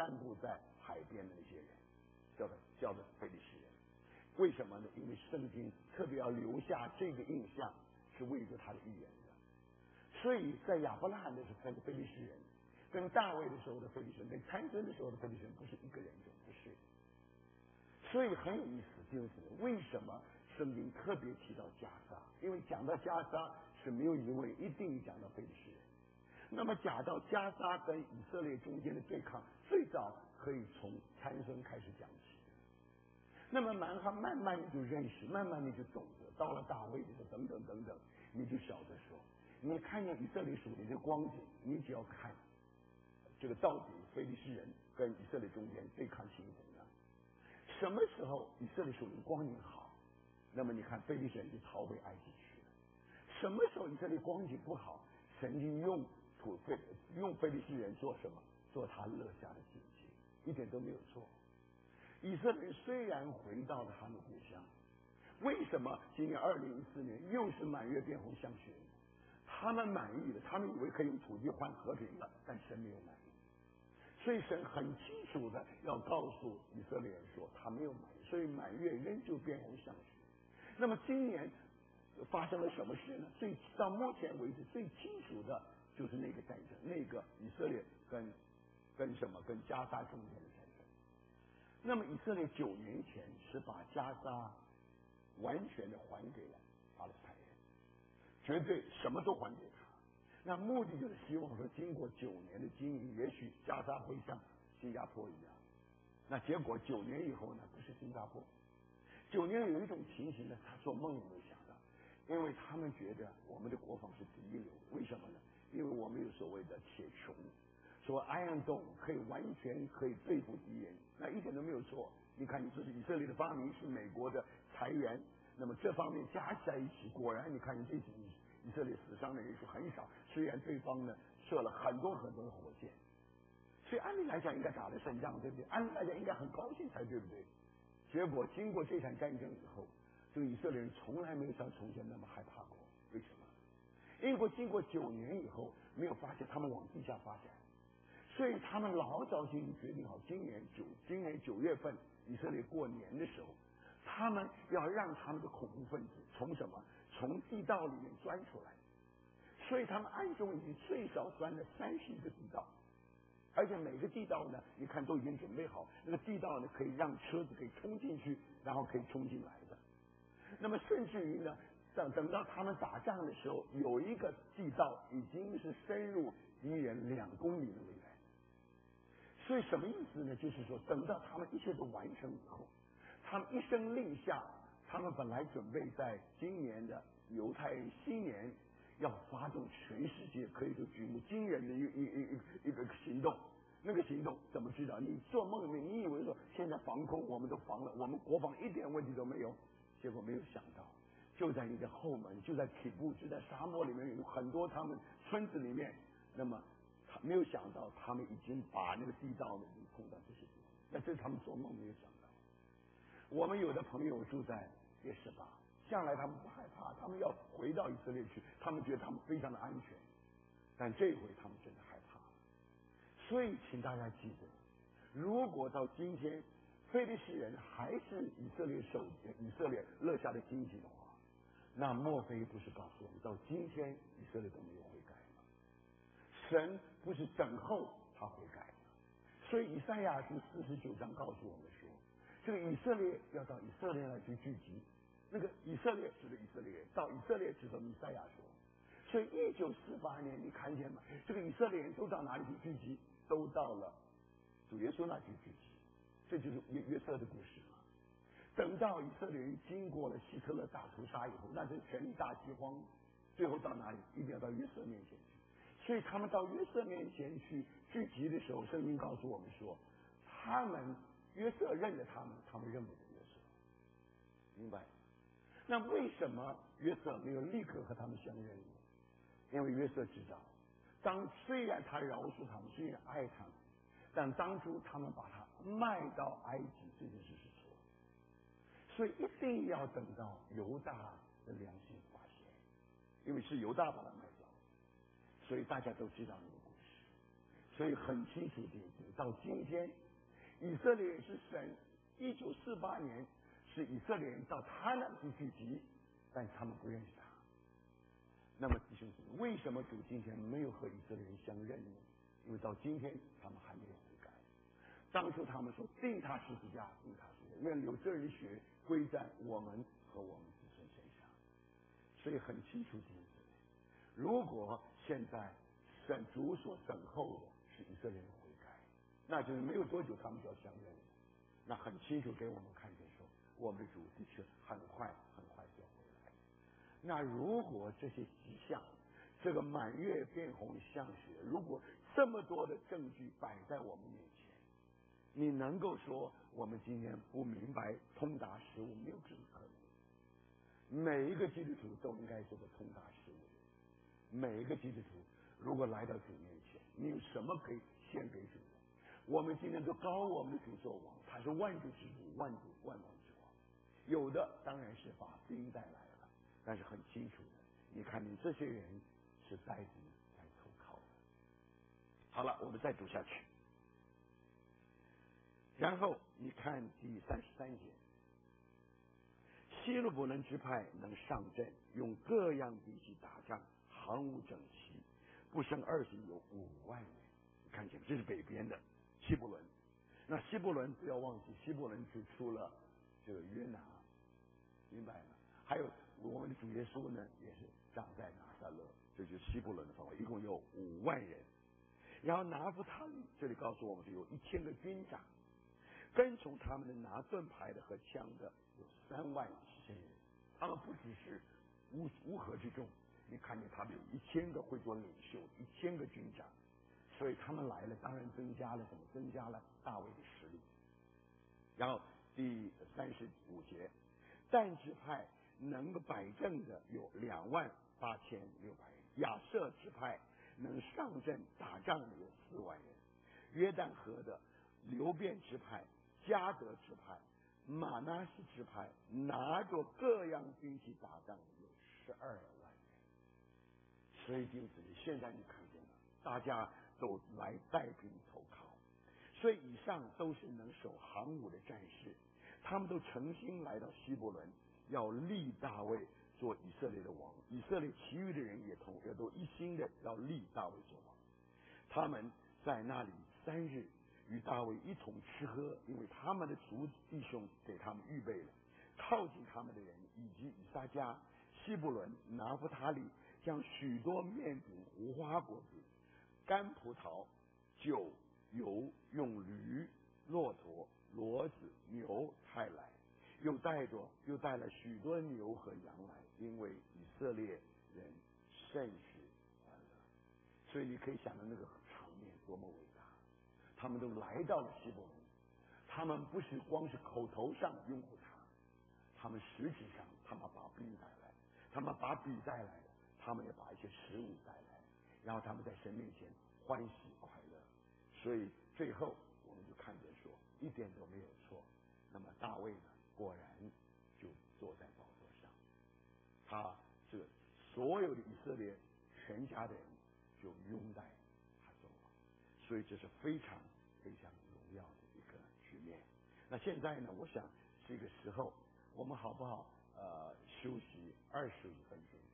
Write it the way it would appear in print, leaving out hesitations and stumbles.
散布在海边的那些人，叫做非利士人。为什么呢？因为圣经特别要留下这个印象，是为着他的预言的。所以在亚伯拉罕的时候的非利士人，跟大卫的时候的非利士人，跟参孙的时候的非利士人不是一个人种，不是。所以很有意思，就是为什么圣经特别提到迦萨？因为讲到迦萨是没有疑问，一定讲到非利士人。那么讲到迦萨跟以色列中间的对抗，最早可以从参孙开始讲起。那么慢慢的就认识，慢慢的就懂得，到了大卫的时候等等等等，你就晓得说，你看见以色列属灵的光景，你只要看这个到底非利士人跟以色列中间对抗情形怎样。什么时候以色列属灵光景好，那么你看非利士人就逃回埃及去了。什么时候以色列光景不好，神就用非利士人做什么？做他乐下的境界，一点都没有错。以色列虽然回到了他们故乡，为什么今年2014年又是满月变红像雪？他们满意了，他们以为可以用土地换和平了，但神没有满意。所以神很清楚的要告诉以色列人说，他没有满意，所以满月仍旧变红像雪。那么今年发生了什么事呢？到目前为止最清楚的就是那个战争，那个以色列跟迦萨中间的战争。那么以色列9年前是把迦萨完全的还给了巴勒斯坦人，绝对什么都还给他。那目的就是希望说，经过9年的经营，也许迦萨会像新加坡一样。那结果9年以后呢，不是新加坡。9年有一种情形呢，他做梦也没有想到，因为他们觉得我们的国防是第一流，为什么呢？因为我们有所谓的铁穹。说 Iron Dome 完全可以对付敌人，那一点都没有错。你看，这是以色列的发明，是美国的财源，那么这方面加起来一起，果然你看这次以色列死伤的人数很少，虽然对方呢射了很多很多的火箭，所以按理来讲应该打得胜仗，对不对？按理来讲应该很高兴才对不对？结果经过这场战争以后，这个以色列人从来没有像从前那么害怕过。为什么？因为经过9年以后，没有发现他们往地下发展。所以他们老早就已经决定好，今年9月份以色列过年的时候，他们要让他们的恐怖分子从从地道里面钻出来。所以他们暗中已经最少钻了30个地道，而且每个地道呢，你看都已经准备好，那个地道呢可以让车子可以冲进去，然后可以冲进来的。那么甚至于呢，等到他们打仗的时候，有一个地道已经是深入敌人2公里的位置。所以什么意思呢？就是说，等到他们一切都完成以后，他们一声令下，他们本来准备在今年的犹太人新年要发动全世界可以说举目惊人的一个行动。那个行动怎么知道？你做梦里面，你以为说现在防空我们都防了，我们国防一点问题都没有，结果没有想到，就在一个后门，就在体布，就在沙漠里面有很多他们村子里面，那么没有想到，他们已经把那个地道呢碰到这些地方，那这是他们做梦没有想到。我们有的朋友住在耶示巴，向来他们不害怕，他们要回到以色列去，他们觉得他们非常的安全，但这回他们真的害怕了。所以，请大家记得，如果到今天非利士人还是以色列勒下的荆棘的话，那莫非不是告诉我们，到今天以色列都没有悔改？神不是等候他悔改的，所以以赛亚书49章告诉我们说，这个以色列要到以色列来去聚集。那个以色列指的以色列人，到以色列指的以赛亚说。所以1948年你看见吗？这个以色列人都到哪里去聚集？都到了主耶稣那去聚集。这就是约瑟的故事嘛。等到以色列人经过了希特勒大屠杀以后，那是权力大饥荒，最后到哪里？一定要到约瑟面前去。所以他们到约瑟面前去聚集的时候，圣经告诉我们说，约瑟认得他们，他们认不得约瑟。明白？那为什么约瑟没有立刻和他们相认呢？因为约瑟知道，虽然他饶恕他们，虽然爱他们，但当初他们把他卖到埃及这件事是错的，所以一定要等到犹大的良心发现，因为是犹大把他卖掉，所以大家都知道那个故事。 所以很清楚的，到今天，以色列是神1948年是以色列人到他那里聚集，但他们不认识他。那么弟兄姊妹，为什么主今天没有和以色列人相认呢？因为到今天他们还没有悔改。当初他们说定他十字架，定他十字架，愿流这人血归在我们和我们子孙身上。所以很清楚弟兄姊妹，如果现在神主所等候的是以色列人悔改，那就是没有多久他们就要相认了。那很清楚给我们看见说，我们的主的确很快就要回来。那如果这些迹象，这个满月变红像雪，如果这么多的证据摆在我们面前，你能够说我们今天不明白通达事物，没有这个可能。每一个基督徒都应该做个通达事物。每一个基督徒如果来到主面前，你有什么可以献给主的？我们今天都高我们的主做王，他是万主之主，万王之王。有的当然是把兵带来了，但是很清楚的，你看你这些人是带兵来投靠的。好了，我们再读下去。然后你看第33节，希勒伯伦支派能上阵，用各样兵器打仗，行伍整齐，不胜20有5万人。你看见这是北边的希伯伦。那希伯伦不要忘记，希伯伦是出了这个约拿，明白吗？还有我们的主耶稣呢，也是长在拿撒勒，这就是希伯伦的范围，一共有5万人。然后拿弗他利这里告诉我们有1000个军长，跟从他们的拿盾牌的和枪的有3万7千人。他们不只是乌合之众，你看见他们有1000个会做领袖，1000个军长，所以他们来了，当然增加了什么？增加了大卫的实力。然后第35节，但支派能够摆阵的有28600人，亚设支派能上阵打仗的有4万人，约旦河的流便支派、迦得支派、马拿西支派拿着各样兵器打仗有12万人。所以弟兄姊妹，现在你看见了，大家都来带兵投靠，所以以上都是能守行伍的战士，他们都诚心来到希伯伦，要立大卫做以色列的王。以色列其余的人也都一心的要立大卫做王。他们在那里3日与大卫一同吃喝，因为他们的族弟兄给他们预备了。靠近他们的人以及以撒迦、希伯伦、拿弗他利，将许多面饼、无花果子、干葡萄、酒、油，用驴、骆驼、骡子、牛带来，又带了许多牛和羊来，因为以色列人甚是欢乐。所以你可以想到那个场面多么伟大。他们都来到了希伯伦，他们不是光是口头上拥护他们实质上他们把兵带来，他们把笔带来了，他们也把一些食物带来，然后他们在神面前欢喜快乐。所以最后我们就看见说一点都没有错。那么大卫呢，果然就坐在宝座上，他这个所有的以色列全家的人就拥戴他做王。所以这是非常荣耀的一个局面。那现在呢，我想这个时候我们好不好休息25分钟？